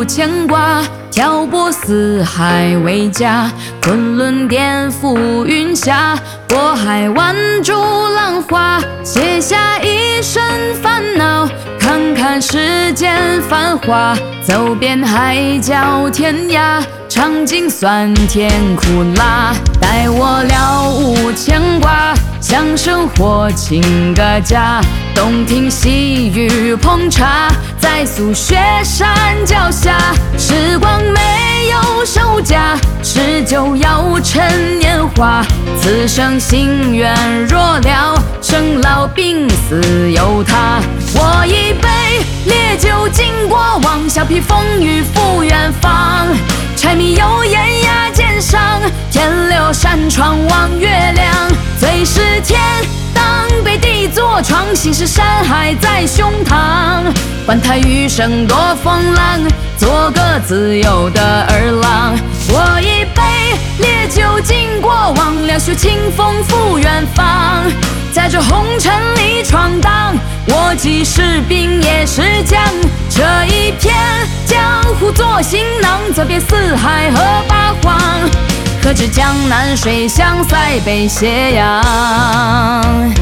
牵挂，挑拨四海为家，昆仑颠覆云霞，过海万株浪花，写下一生烦恼，看看世间繁华，走遍海角天涯，尝尽酸甜苦辣，待我了无牵挂，向生活情歌家，洞庭细雨烹茶，在素雪山脚下，时光没有收假，诗酒要趁年华，此生心愿若了，生老病死由他。我一杯烈酒敬过往，小pik风雨赴远方，柴米油盐压肩上，天流山川望月亮，最是天当被地作床，心是山海在胸膛，观他余生多风浪，做个自由的儿郎。我一杯烈酒敬过往，两袖清风赴远方，在这红尘里闯荡，我既是兵也是将，这一片江湖做行囊，走遍四海和八荒，何止江南水乡塞北斜阳。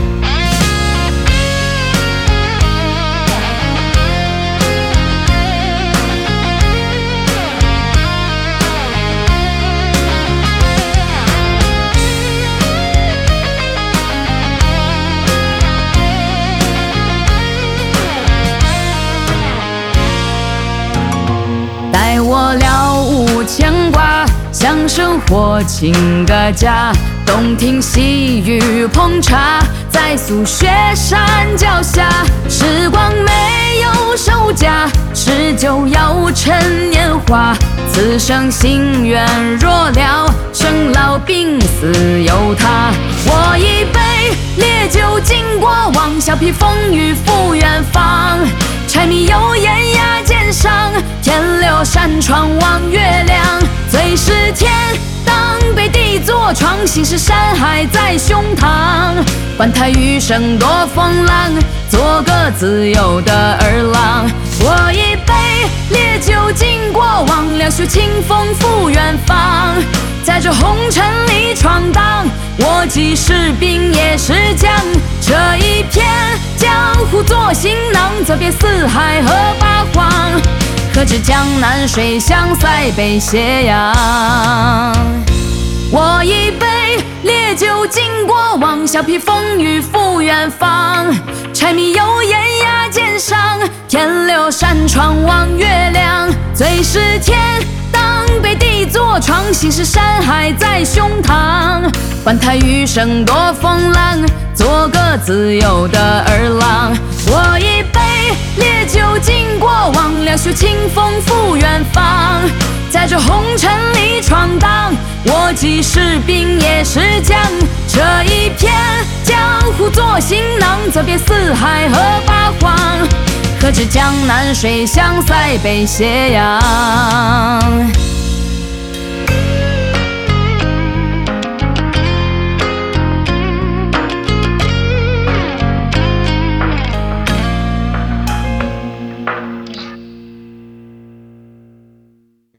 待我了无牵挂，向生活情歌家，洞庭细雨烹茶，在素雪山脚下，时光没有收假，诗酒要趁年华，此生心愿若了，生老病死由他。我一杯烈酒敬过往，小pik风雨赴远方，柴米油盐压肩上，天流山川望月亮，最是天当被地作床，心是山海在胸膛，观他余生多风浪，做个自由的儿郎。我一杯烈酒敬过往，两袖清风赴远方，在这红尘里闯荡，我既是兵也是将，这一片江湖做行囊，走遍四海和八荒，何止江南水乡塞北斜阳。我一杯烈酒敬过往，小pik风雨赴远方，柴米油盐压肩上，天流山川望月亮，最是天当被地作床，心是山海在胸膛，观他余生多风浪，做个自由的儿郎。我一杯烈酒敬过往，两袖清风赴远方，在这红尘里闯荡，我既是兵也是将，这一片江湖做行囊，走遍四海和八荒，何止江南水乡塞北斜阳。